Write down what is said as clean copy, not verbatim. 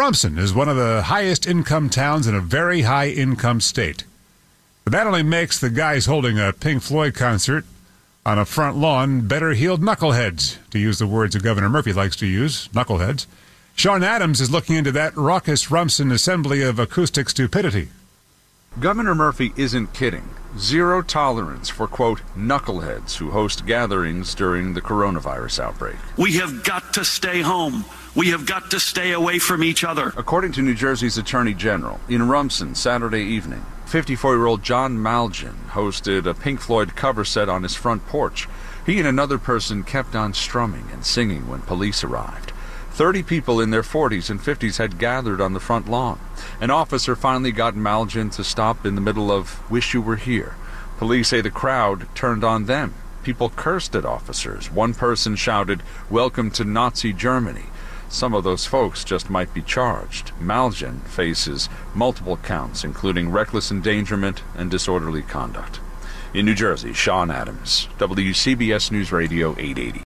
Rumson is one of the highest income towns in a very high income state. But that only makes the guys holding a Pink Floyd concert on a front lawn better-heeled knuckleheads, to use the words that Governor Murphy likes to use, knuckleheads. Sean Adams is looking into that raucous Rumson assembly of acoustic stupidity. Governor Murphy isn't kidding. Zero tolerance for, quote, knuckleheads who host gatherings during the coronavirus outbreak. We have got to stay home. We have got to stay away from each other. According to New Jersey's Attorney General, in Rumson Saturday evening, 54-year-old John Malgin hosted a Pink Floyd cover set on his front porch. He and another person kept on strumming and singing when police arrived. 30 people in their 40s and 50s had gathered on the front lawn. An officer finally got Malgin to stop in the middle of "Wish You Were Here." Police say the crowd turned on them. People cursed at officers. One person shouted, "Welcome to Nazi Germany." Some of those folks just might be charged. Malgin faces multiple counts, including reckless endangerment and disorderly conduct. In New Jersey, Sean Adams, WCBS News Radio 880.